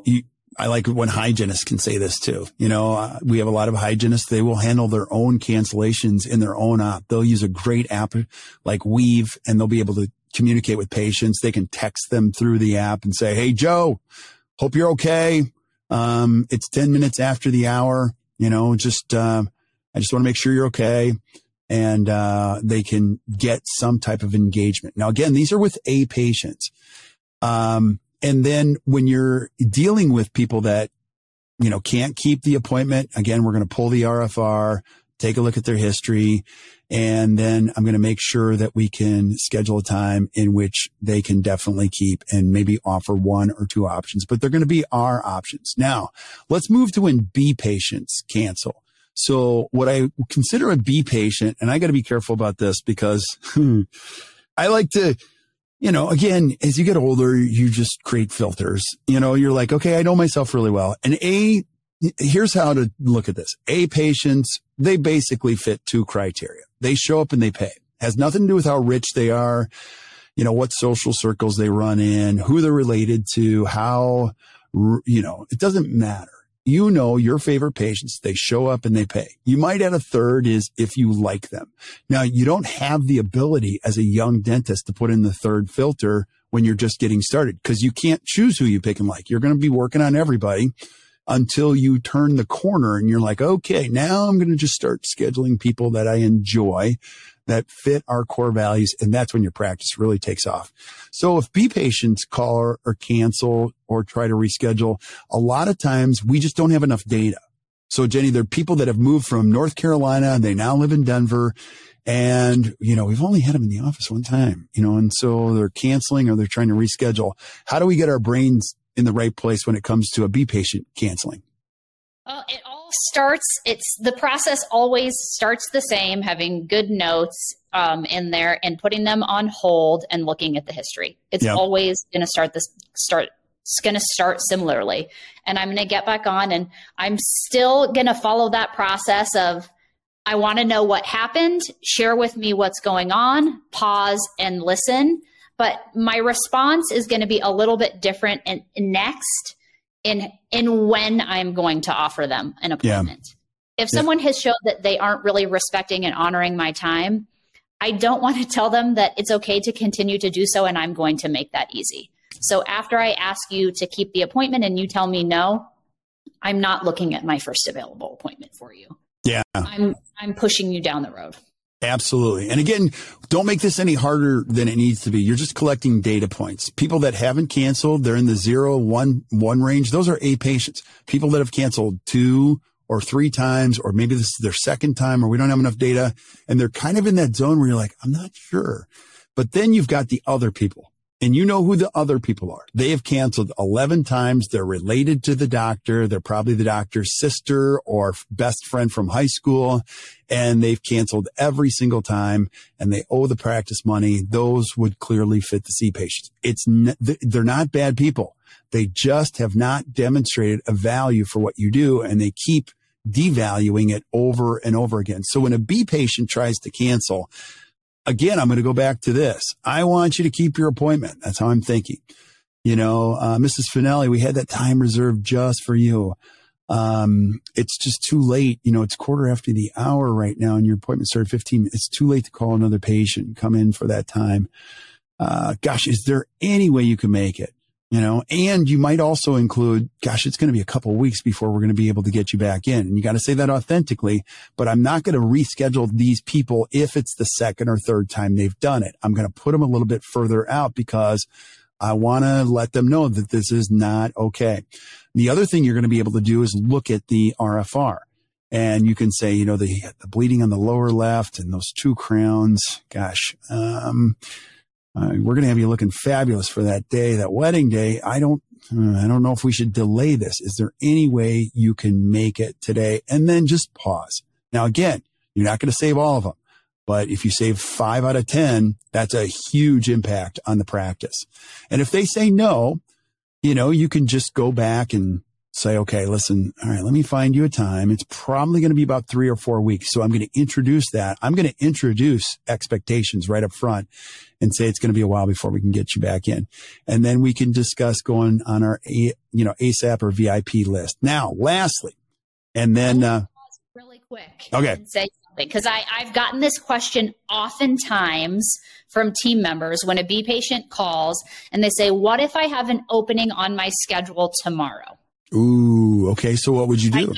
I like when hygienists can say this too. You know, we have a lot of hygienists. They will handle their own cancellations in their own app. They'll use a great app like Weave, and they'll be able to communicate with patients. They can text them through the app and say, hey, Joe, hope you're okay. It's 10 minutes after the hour, you know, I just want to make sure you're okay. And, they can get some type of engagement. Now, again, these are with A patients. And then when you're dealing with people that, you know, can't keep the appointment, again, we're going to pull the RFR, take a look at their history, and then I'm going to make sure that we can schedule a time in which they can definitely keep and maybe offer one or two options, but they're going to be our options. Now, let's move to when B patients cancel. So what I consider a B patient, and I got to be careful about this because I like to, you know, again, as you get older, you just create filters. You know, you're like, okay, I know myself really well. And here's how to look at this. A patients, they basically fit two criteria. They show up and they pay. It has nothing to do with how rich they are, you know, what social circles they run in, who they're related to, how, you know, it doesn't matter. You know, your favorite patients, they show up and they pay. You might add a third is if you like them. Now, you don't have the ability as a young dentist to put in the third filter when you're just getting started because you can't choose who you pick and like. You're going to be working on everybody until you turn the corner and you're like, okay, now I'm going to just start scheduling people that I enjoy that fit our core values. And that's when your practice really takes off. So if B patients call or cancel or try to reschedule, a lot of times we just don't have enough data. So Jenny, there are people that have moved from North Carolina and they now live in Denver. And, you know, we've only had them in the office one time, you know, and so they're canceling or they're trying to reschedule. How do we get our brains in the right place when it comes to a B patient canceling? Well, it all the process always starts the same, having good notes in there and putting them on hold and looking at the history. It's always going to it's going to start similarly. And I'm going to get back on, and I'm still going to follow that process of, I want to know what happened, share with me what's going on, pause and listen. But my response is going to be a little bit different and next in when I'm going to offer them an appointment. If someone has showed that they aren't really respecting and honoring my time, I don't want to tell them that it's okay to continue to do so, and I'm going to make that easy. So after I ask you to keep the appointment and you tell me no, I'm not looking at my first available appointment for you. Yeah. I'm pushing you down the road. Absolutely. And again, don't make this any harder than it needs to be. You're just collecting data points. People that haven't canceled, they're in the 0, 1 range. Those are A patients. People that have canceled 2 or 3 times, or maybe this is their second time, or we don't have enough data, and they're kind of in that zone where you're like, I'm not sure. But then you've got the other people. And you know who the other people are. They have canceled 11 times. They're related to the doctor. They're probably the doctor's sister or best friend from high school. And they've canceled every single time, and they owe the practice money. Those would clearly fit the C patients. They're not bad people. They just have not demonstrated a value for what you do, and they keep devaluing it over and over again. So when a B patient tries to cancel, again, I'm going to go back to this. I want you to keep your appointment. That's how I'm thinking. Mrs. Finelli, we had that time reserved just for you. It's just too late. It's 1:15 right now, and your appointment started 15 minutes. It's too late to call another patient, come in for that time. Gosh, is there any way you can make it? And you might also include, gosh, it's going to be a couple of weeks before we're going to be able to get you back in. And you got to say that authentically, but I'm not going to reschedule these people if it's the second or third time they've done it. I'm going to put them a little bit further out because I want to let them know that this is not okay. The other thing you're going to be able to do is look at the RFR. And you can say, the bleeding on the lower left and those 2 crowns, gosh, we're going to have you looking fabulous for that day, that wedding day. I don't know if we should delay this. Is there any way you can make it today? And then just pause. Now, again, you're not going to save all of them, but if you save 5 out of 10, that's a huge impact on the practice. And if they say no, you can just go back and say, okay, listen, all right, let me find you a time. It's probably going to be about 3 or 4 weeks. So I'm going to introduce that. I'm going to introduce expectations right up front and say it's going to be a while before we can get you back in. And then we can discuss going on our, ASAP or VIP list. Now, lastly, and then, really quick. Okay. And say something, because I've gotten this question oftentimes from team members when a B patient calls and they say, what if I have an opening on my schedule tomorrow? Ooh, okay. So what would you do?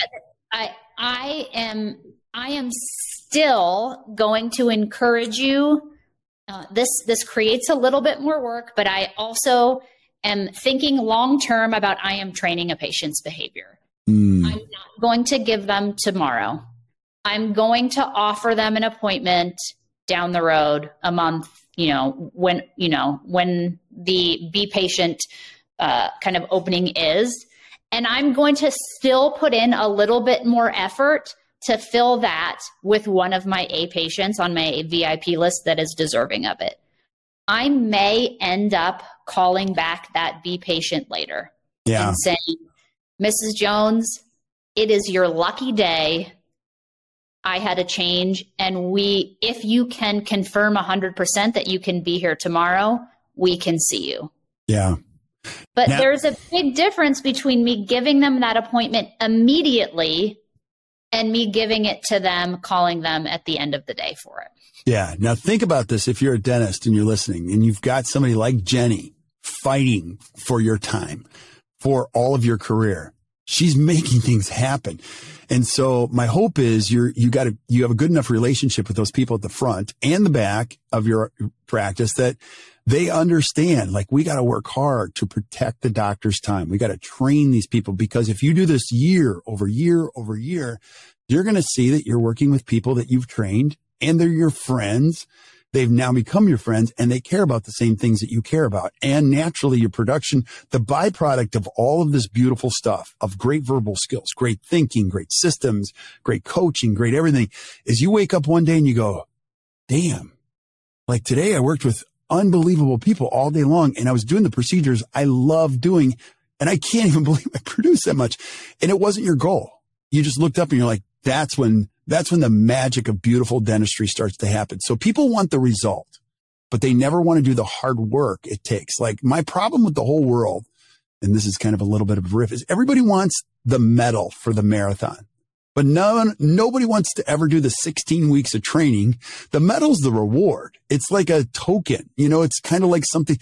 I am still going to encourage you. This creates a little bit more work, but I also am thinking long-term about I am training a patient's behavior. I'm not going to give them tomorrow. I'm going to offer them an appointment down the road, a month, when the B patient kind of opening is. And I'm going to still put in a little bit more effort to fill that with one of my A patients on my VIP list that is deserving of it. I may end up calling back that B patient later and saying, Mrs. Jones, it is your lucky day. I had a change, and if you can confirm 100% that you can be here tomorrow, we can see you. Yeah. But there's a big difference between me giving them that appointment immediately and me giving it to them, calling them at the end of the day for it. Yeah. Now think about this. If you're a dentist and you're listening and you've got somebody like Jenny fighting for your time, for all of your career, she's making things happen. And so my hope is you have a good enough relationship with those people at the front and the back of your practice that they understand, like, we got to work hard to protect the doctor's time. We got to train these people, because if you do this year over year over year, you're going to see that you're working with people that you've trained and they're your friends. They've now become your friends and they care about the same things that you care about. And naturally your production, the byproduct of all of this beautiful stuff of great verbal skills, great thinking, great systems, great coaching, great everything is you wake up one day and you go, damn, like today I worked with unbelievable people all day long and I was doing the procedures I love doing. And I can't even believe I produced that much. And it wasn't your goal. You just looked up and you're like, that's when the magic of beautiful dentistry starts to happen. So people want the result, but they never want to do the hard work it takes. Like my problem with the whole world, and this is kind of a little bit of a riff, is everybody wants the medal for the marathon, but nobody wants to ever do the 16 weeks of training. The medal's the reward. It's like a token. It's kind of like something,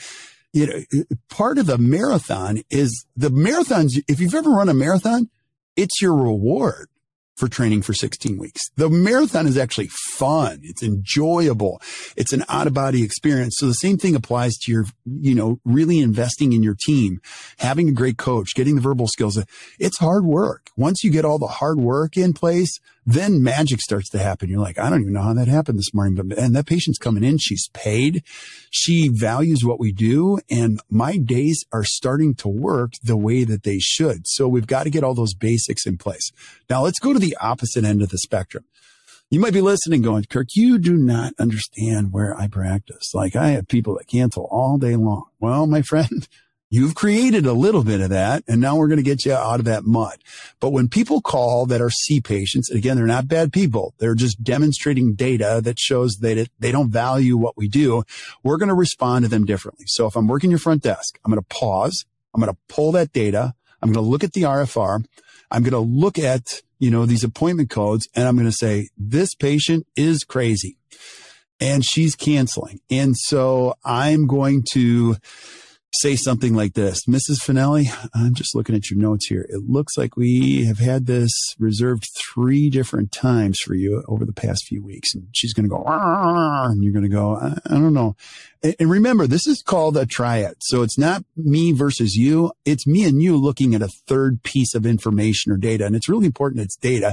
part of the marathon is the marathons. If you've ever run a marathon, it's your reward for training for 16 weeks. The marathon is actually fun. It's enjoyable. It's an out-of-body experience. So the same thing applies to your, really investing in your team, having a great coach, getting the verbal skills. It's hard work. Once you get all the hard work in place, then magic starts to happen. You're like, I don't even know how that happened this morning, and that patient's coming in. She's paid. She values what we do. And my days are starting to work the way that they should. So we've got to get all those basics in place. Now let's go to the opposite end of the spectrum. You might be listening going, Kirk, you do not understand where I practice. Like I have people that cancel all day long. Well, my friend, you've created a little bit of that, and now we're going to get you out of that mud. But when people call that are C patients, and again, they're not bad people. They're just demonstrating data that shows that they don't value what we do. We're going to respond to them differently. So if I'm working your front desk, I'm going to pause. I'm going to pull that data. I'm going to look at the RFR. I'm going to look at, these appointment codes, and I'm going to say, this patient is crazy and she's canceling. And so I'm going to say something like this. Mrs. Finelli, I'm just looking at your notes here. It looks like we have had this reserved 3 different times for you over the past few weeks. And she's going to go, and you're going to go, I don't know. And remember, this is called a triad. So it's not me versus you. It's me and you looking at a third piece of information or data. And it's really important. It's data.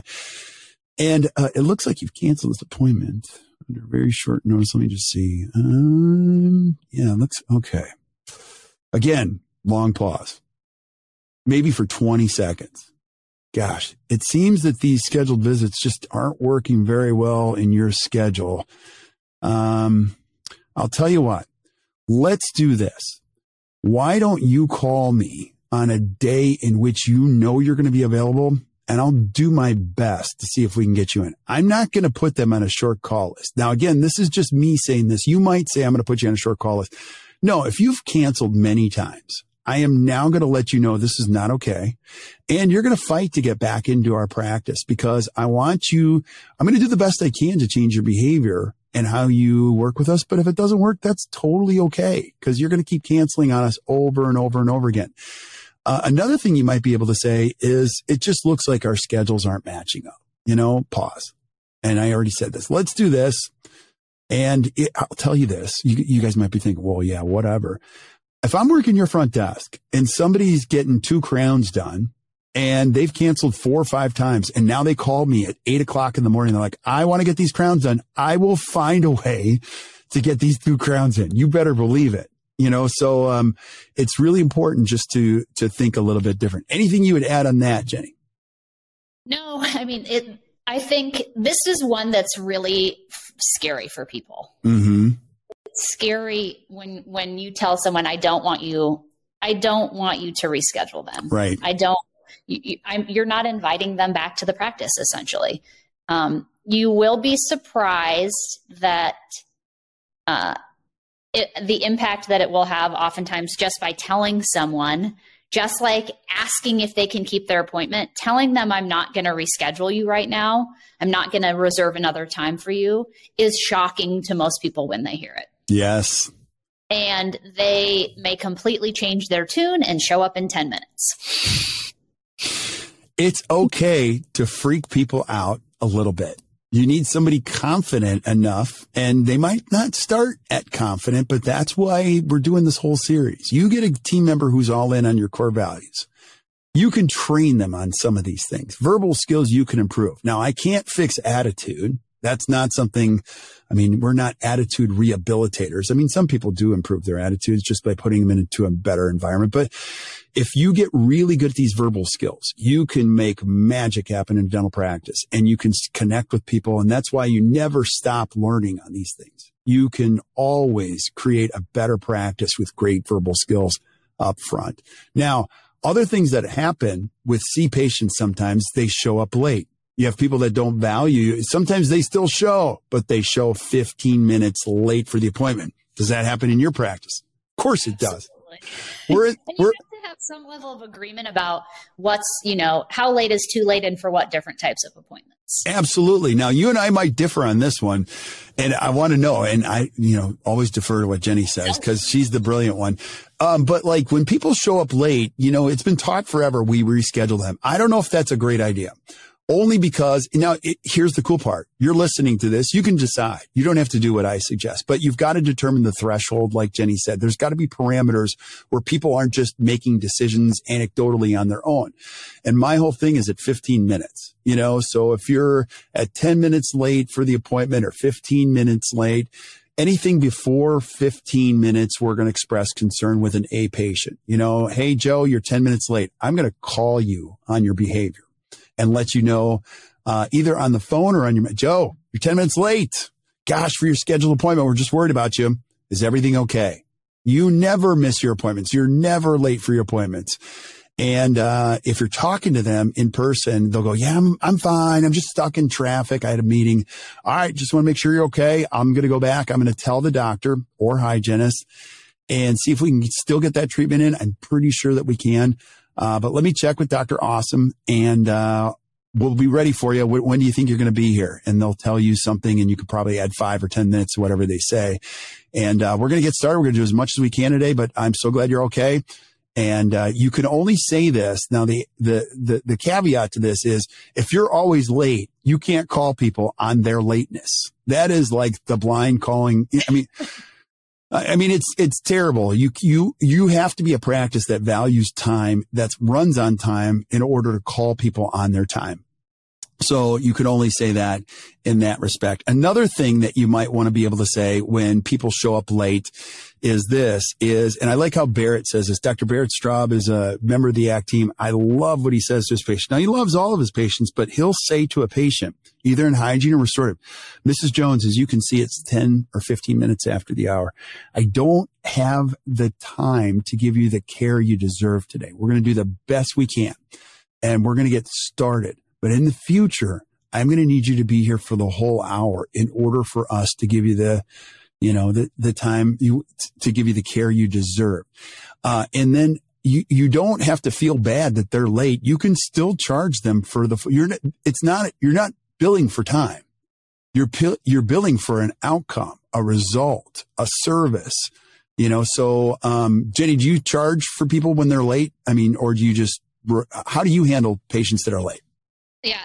And it looks like you've canceled this appointment under very short notice. Let me just see. Yeah, it looks okay. Again, long pause, maybe for 20 seconds. Gosh, it seems that these scheduled visits just aren't working very well in your schedule. I'll tell you what, let's do this. Why don't you call me on a day in which you know you're going to be available, and I'll do my best to see if we can get you in. I'm not going to put them on a short call list. Now, again, this is just me saying this. You might say I'm going to put you on a short call list. No, if you've canceled many times, I am now going to let you know this is not okay. And you're going to fight to get back into our practice because I'm going to do the best I can to change your behavior and how you work with us. But if it doesn't work, that's totally okay because you're going to keep canceling on us over and over and over again. Another thing you might be able to say is it just looks like our schedules aren't matching up. Pause. And I already said this. Let's do this. And I'll tell you this, you guys might be thinking, well, yeah, whatever. If I'm working your front desk and somebody's getting 2 crowns done and they've canceled 4 or 5 times and now they call me at 8:00 in the morning, they're like, I want to get these crowns done. I will find a way to get these 2 crowns in. You better believe it. So it's really important just to think a little bit different. Anything you would add on that, Jenny? No, I think this is one that's really scary for people. Mm-hmm. It's scary when you tell someone, I don't want you to reschedule them. Right. You're not inviting them back to the practice, essentially. You will be surprised that the impact that it will have oftentimes just by telling someone, just like asking if they can keep their appointment, telling them I'm not going to reschedule you right now, I'm not going to reserve another time for you, is shocking to most people when they hear it. Yes. And they may completely change their tune and show up in 10 minutes. It's okay to freak people out a little bit. You need somebody confident enough, and they might not start at confident, but that's why we're doing this whole series. You get a team member who's all in on your core values. You can train them on some of these things. Verbal skills you can improve. Now, I can't fix attitude. That's not something, I mean, we're not attitude rehabilitators. I mean, some people do improve their attitudes just by putting them into a better environment. But if you get really good at these verbal skills, you can make magic happen in dental practice and you can connect with people. And that's why you never stop learning on these things. You can always create a better practice with great verbal skills up front. Now, other things that happen with C patients, sometimes they show up late. You have people that don't value you. Sometimes they still show, but they show 15 minutes late for the appointment. Does that happen in your practice? Of course it does. We're have to have some level of agreement about what's, how late is too late and for what different types of appointments. Absolutely. Now, you and I might differ on this one, and I want to know, and I, always defer to what Jenny says because she's the brilliant one. But like when people show up late, it's been taught forever, we reschedule them. I don't know if that's a great idea. Only because here's the cool part. You're listening to this. You can decide. You don't have to do what I suggest, but you've got to determine the threshold. Like Jenny said, there's got to be parameters where people aren't just making decisions anecdotally on their own. And my whole thing is at 15 minutes, so if you're at 10 minutes late for the appointment or 15 minutes late, anything before 15 minutes, we're going to express concern with an A patient. Hey, Joe, you're 10 minutes late. I'm going to call you on your behavior and let you know, either on the phone or on Joe, you're 10 minutes late. Gosh, for your scheduled appointment, we're just worried about you. Is everything okay? You never miss your appointments. You're never late for your appointments. And, if you're talking to them in person, they'll go, yeah, I'm fine. I'm just stuck in traffic. I had a meeting. All right. Just want to make sure you're okay. I'm going to go back. I'm going to tell the doctor or hygienist and see if we can still get that treatment in. I'm pretty sure that we can. But let me check with Dr. Awesome and, we'll be ready for you. When do you think you're going to be here? And they'll tell you something and you could probably add 5 or 10 minutes, whatever they say. And, we're going to get started. We're going to do as much as we can today, but I'm so glad you're okay. And, you can only say this. Now, the caveat to this is if you're always late, you can't call people on their lateness. That is like the blind calling. I mean, it's terrible. You have to be a practice that values time, that runs on time in order to call people on their time. So you can only say that in that respect. Another thing that you might want to be able to say when people show up late is, and I like how Barrett says this. Dr. Barrett Straub is a member of the ACT team. I love what he says to his patient. Now, he loves all of his patients, but he'll say to a patient, either in hygiene or restorative, Mrs. Jones, as you can see, it's 10 or 15 minutes after the hour. I don't have the time to give you the care you deserve today. We're going to do the best we can, and we're going to get started. But in the future, I'm going to need you to be here for the whole hour in order for us to give you the time to give you the care you deserve. And then you don't have to feel bad that they're late. You can still charge them for you're not billing for time. You're billing for an outcome, a result, a service, so, Jenny, do you charge for people when they're late? I mean, or how do you handle patients that are late? Yeah.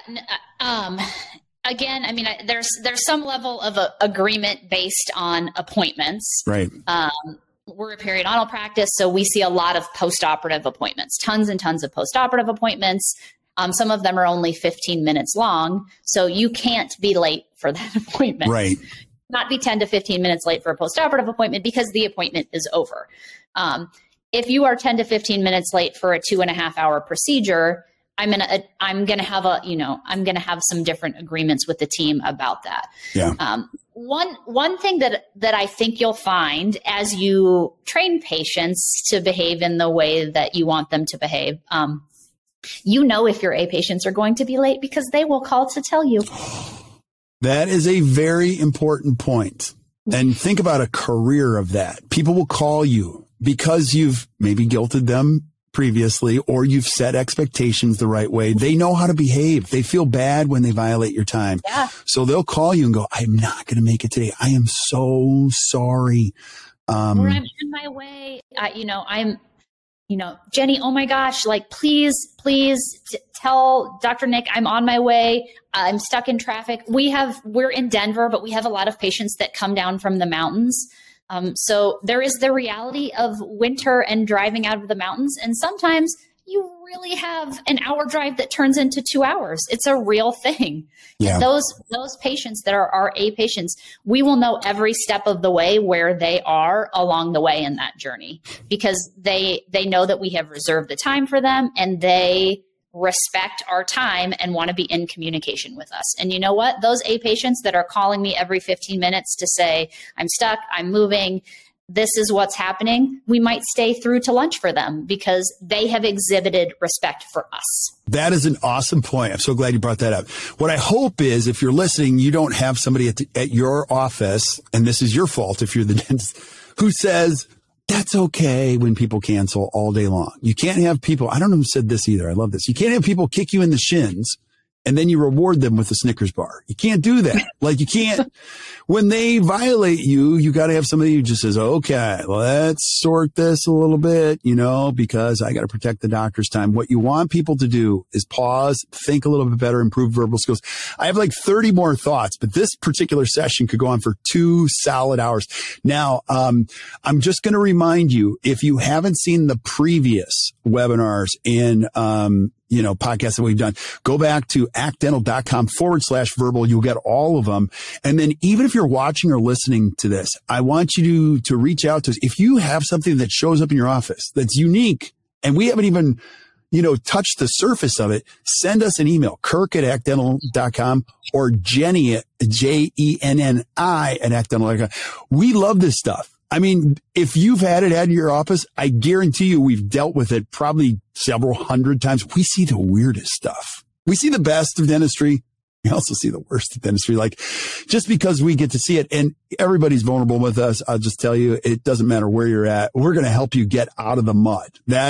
Again, I mean, there's some level of agreement based on appointments. Right. We're a periodontal practice, so we see a lot of post-operative appointments, tons and tons of post-operative appointments. Some of them are only 15 minutes long, so you can't be late for that appointment. Right. Not be 10 to 15 minutes late for a post-operative appointment because the appointment is over. If you are 10 to 15 minutes late for a 2.5 hour procedure, I'm going to have some different agreements with the team about that. Yeah. One thing that I think you'll find as you train patients to behave in the way that you want them to behave, if your A patients are going to be late because they will call to tell you. That is a very important point. And think about a career of that. People will call you because you've maybe guilted them previously, or you've set expectations the right way. They know how to behave. They feel bad when they violate your time. Yeah. So they'll call you and go, I'm not going to make it today. I am so sorry. Or I'm on my way. Jenny, oh my gosh, like, please tell Dr. Nick I'm on my way. I'm stuck in traffic. We're in Denver, but we have a lot of patients that come down from the mountains. So there is the reality of winter and driving out of the mountains. And sometimes you really have an hour drive that turns into 2 hours. It's a real thing. Yeah. Those patients that are our A patients, we will know every step of the way where they are along the way in that journey, because they know that we have reserved the time for them, and they respect our time and want to be in communication with us. And you know what? Those A patients that are calling me every 15 minutes to say, I'm stuck, I'm moving, this is what's happening, we might stay through to lunch for them because they have exhibited respect for us. That is an awesome point. I'm so glad you brought that up. What I hope is, if you're listening, you don't have somebody at your office, and this is your fault if you're the dentist, who says, that's okay when people cancel all day long. You can't have people, I don't know who said this either. I love this. You can't have people kick you in the shins and then you reward them with a Snickers bar. You can't do that. Like, you can't, when they violate you, you got to have somebody who just says, okay, let's sort this a little bit, because I got to protect the doctor's time. What you want people to do is pause, think a little bit better, improve verbal skills. I have like 30 more thoughts, but this particular session could go on for 2 solid hours. Now, I'm just going to remind you, if you haven't seen the previous webinars in, podcasts that we've done, go back to actdental.com/verbal. You'll get all of them. And then even if you're watching or listening to this, I want you to reach out to us. If you have something that shows up in your office that's unique and we haven't even, touched the surface of it, send us an email, Kirk@actdental.com or Jenny at JENNI at actdental.com. We love this stuff. I mean, if you've had it in your office, I guarantee you we've dealt with it probably several hundred times. We see the weirdest stuff. We see the best of dentistry. We also see the worst of dentistry, like, just because we get to see it, and everybody's vulnerable with us. I'll just tell you, it doesn't matter where you're at. We're going to help you get out of the mud.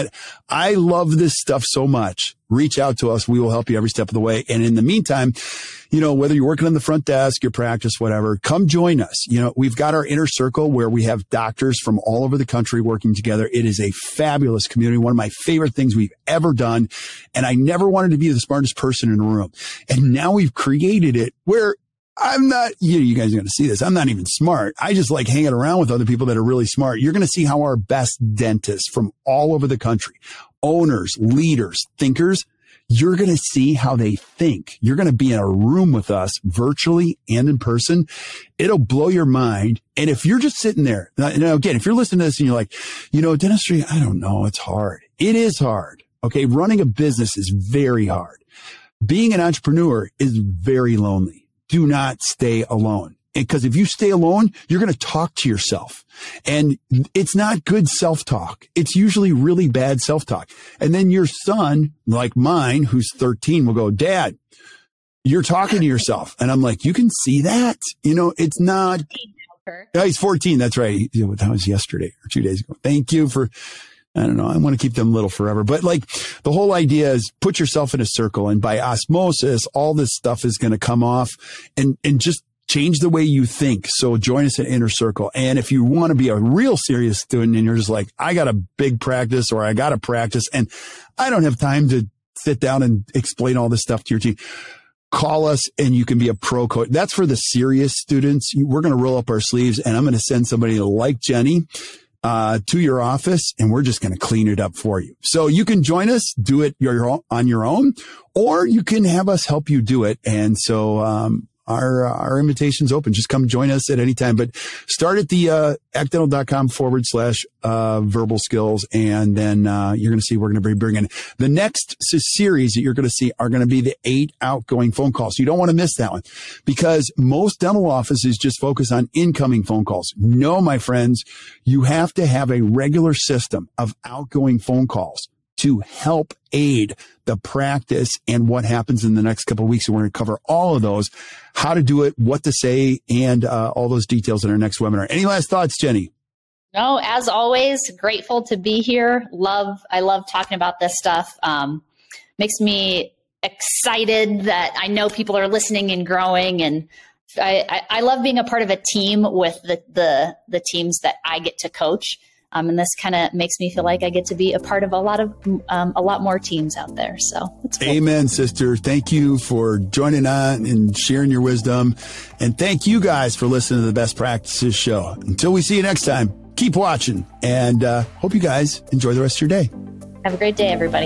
I love this stuff so much. Reach out to us. We will help you every step of the way. And in the meantime, whether you're working on the front desk, your practice, whatever, come join us. We've got our inner circle where we have doctors from all over the country working together. It is a fabulous community. One of my favorite things we've ever done. And I never wanted to be the smartest person in the room. And now we've created it where I'm not, you guys are going to see this. I'm not even smart. I just like hanging around with other people that are really smart. You're going to see how our best dentists from all over the country, owners, leaders, thinkers, you're going to see how they think. You're going to be in a room with us virtually and in person. It'll blow your mind. And if you're just sitting there, now again, if you're listening to this and you're like, dentistry, I don't know, it's hard. It is hard. Okay. Running a business is very hard. Being an entrepreneur is very lonely. Do not stay alone. Because if you stay alone, you're going to talk to yourself. And it's not good self-talk. It's usually really bad self-talk. And then your son, like mine, who's 13, will go, Dad, you're talking to yourself. And I'm like, you can see that? It's not. Yeah, he's 14. That's right. That was yesterday or 2 days ago. Thank you for, I don't know. I want to keep them little forever. But like, the whole idea is put yourself in a circle, and by osmosis, all this stuff is going to come off and just change the way you think. So join us at Inner Circle. And if you want to be a real serious student and you're just like, I got a big practice or I got to practice and I don't have time to sit down and explain all this stuff to your team, call us and you can be a pro coach. That's for the serious students. We're going to roll up our sleeves and I'm going to send somebody like Jenny to your office, and we're just going to clean it up for you. So you can join us, do it on your own, or you can have us help you do it. And so, our invitation's open. Just come join us at any time, but start at the, actdental.com/verbal skills. And then, you're going to see we're going to be bringing the next series that you're going to see are going to be the 8 outgoing phone calls. So you don't want to miss that one, because most dental offices just focus on incoming phone calls. No, my friends, you have to have a regular system of outgoing phone calls to help aid the practice and what happens in the next couple of weeks. And we're going to cover all of those, how to do it, what to say, and all those details in our next webinar. Any last thoughts, Jenny? No, as always, grateful to be here. I love talking about this stuff. Makes me excited that I know people are listening and growing. And I love being a part of a team with the teams that I get to coach. And this kind of makes me feel like I get to be a part of a lot more teams out there. So it's cool. Amen, sister. Thank you for joining on and sharing your wisdom. And thank you guys for listening to the Best Practices Show. Until we see you next time, keep watching, and hope you guys enjoy the rest of your day. Have a great day, everybody.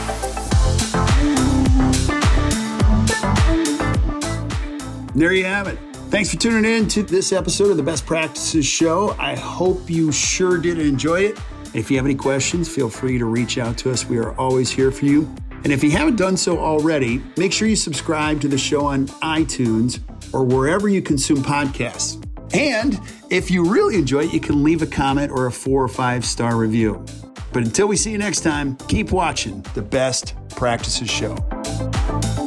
There you have it. Thanks for tuning in to this episode of the Best Practices Show. I hope you sure did enjoy it. If you have any questions, feel free to reach out to us. We are always here for you. And if you haven't done so already, make sure you subscribe to the show on iTunes or wherever you consume podcasts. And if you really enjoy it, you can leave a comment or a 4 or 5 star review. But until we see you next time, keep watching the Best Practices Show.